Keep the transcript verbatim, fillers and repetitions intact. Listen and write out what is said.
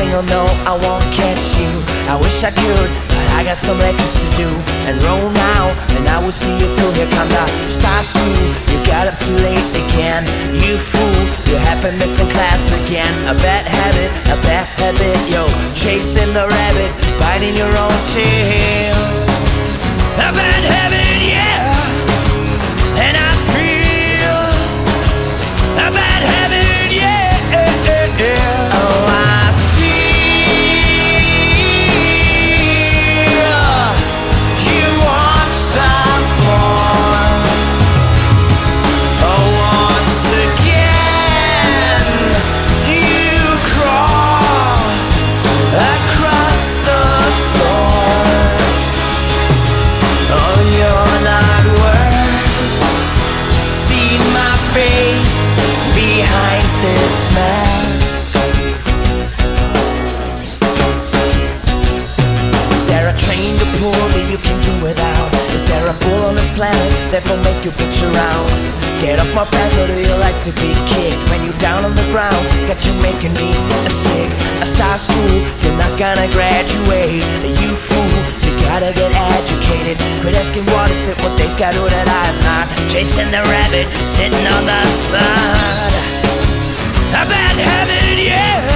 saying, oh no, I won't catch you. I wish I could, but I got some lectures to do. And roll now, and I will see you through. Here come the star school. You got up too late again, you fool. Your happiness in class again. A bad habit, a bad habit, yo. Chasing the rabbit, biting your own tail. A bad habit, yeah. And I feel a bad habit, yeah. Oh, I feel you want some more. Oh, once again you crawl across the floor. Oh, you're not worth seeing my face behind this mask. Is there a train to pull that you can do without? Is there a bull on this planet that will make you bitch around? Get off my back, or do you like to be kicked? When you down on the ground, got you making me a sick. A star school, you're not gonna graduate. You fool, you gotta get educated. Quit asking what is it, what they've got, or that I've not. Chasing the rabbit, sitting on the spot. A bad habit, yeah.